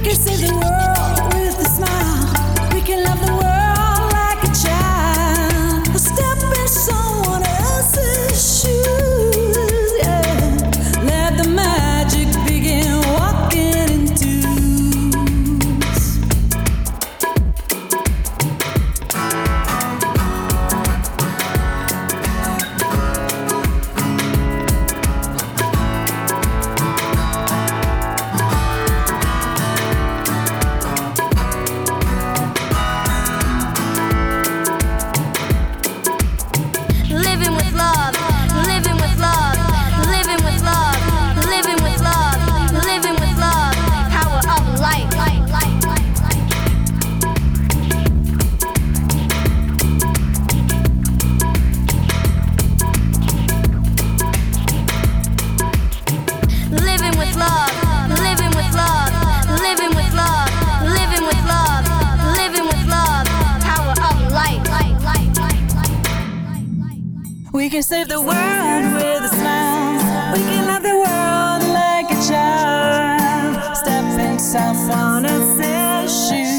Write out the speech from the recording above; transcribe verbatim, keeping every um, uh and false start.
can save the world with a smile. We can love the world like a child. Step in someone else's shoes, yeah. Let the magic begin, walking in twos. Living with love, living with love, living with love, living with love, living with love, power of light. Living with love, living with love, living with love, living with love, living with love, power of light. We can save the world with a smile. We can love the world like a child. Step in someone else's shoes.